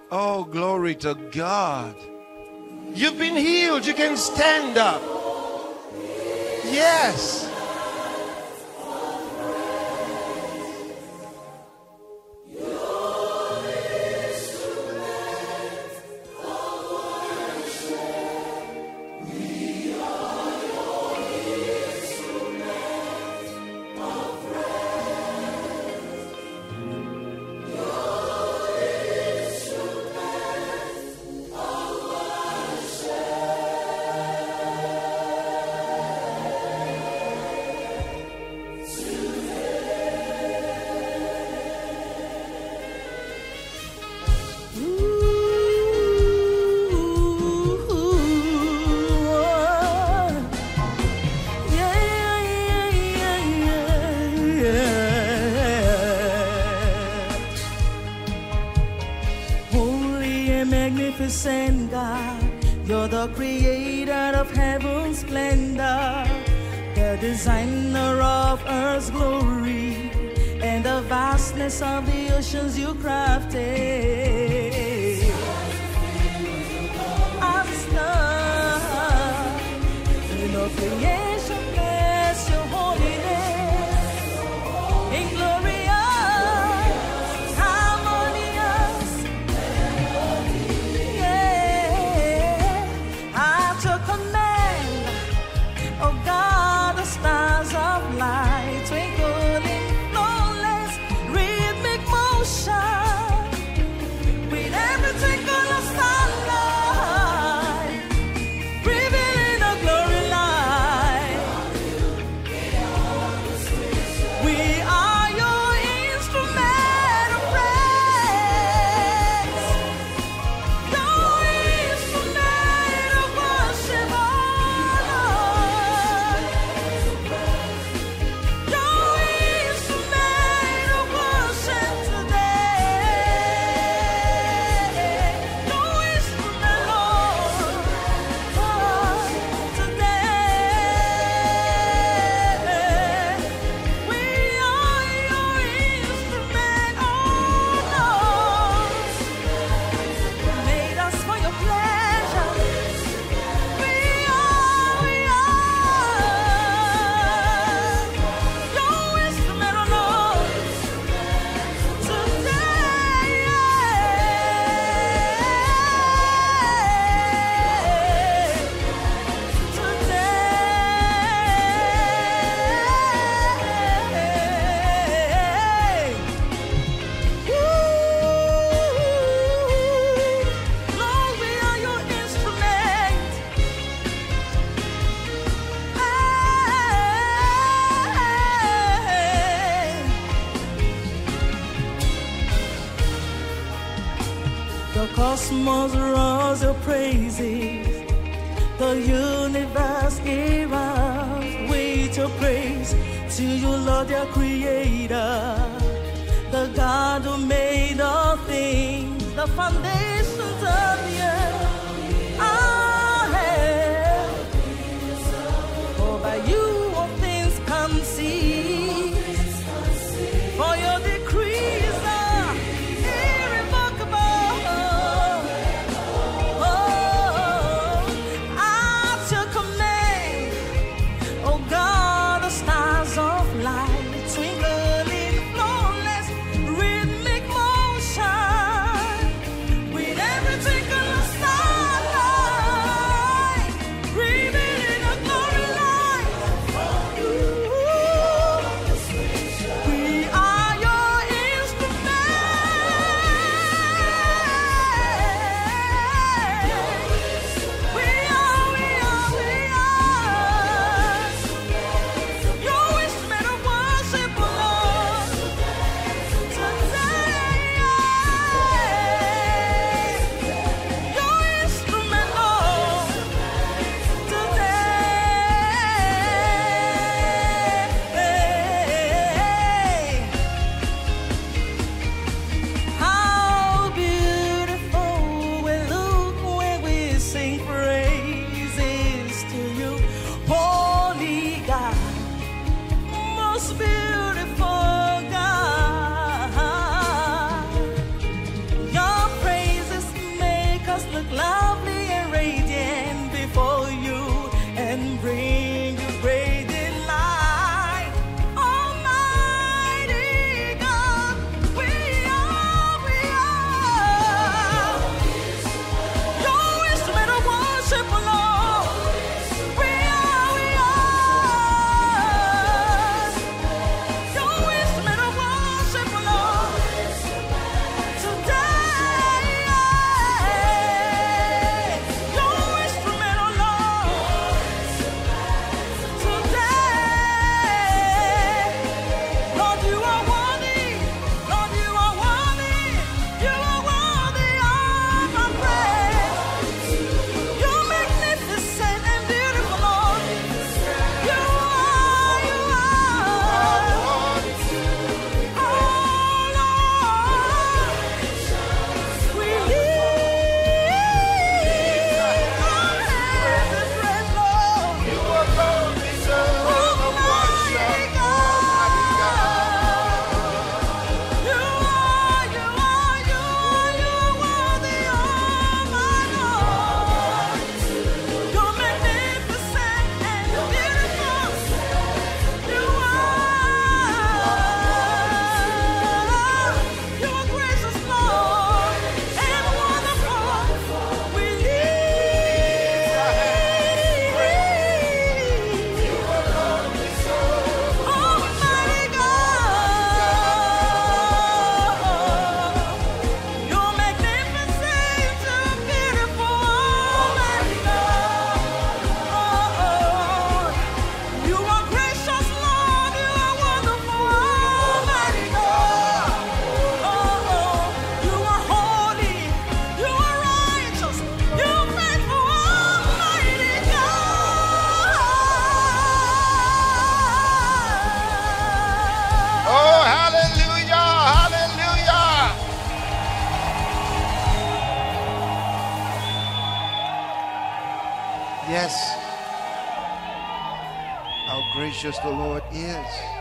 Oh, glory to God. You've been healed. You can stand up. Yes. Magnificent God, you're the creator of heaven's splendor, the designer of earth's glory, and the vastness of the oceans you crafted. Awesome, in all creation, bless your holy name, inglorious, harmonious. At your command, oh God, the stars of light twinkle in flawless rhythmic motion. With every twinkle of sunlight, revealing a glory light. We are your instrument of praise. Your instrument of worship, oh Lord. Your instrument of worship today. Your instrument, Lord, today. We are your instrument, oh Lord. Made us for your pleasure. We are your instrument, oh Lord. Lord, we are your instrument. The cosmos roars your praises, the universe erupts with your praise. To you, Lord, your creator, the God who made all things, the foundations of the earth are held. For by you all things consist, for your decrees are irrevocable. At your command, oh God, the stars of light twinkle in flawless rhythmic motion. With Yes. How gracious the Lord is.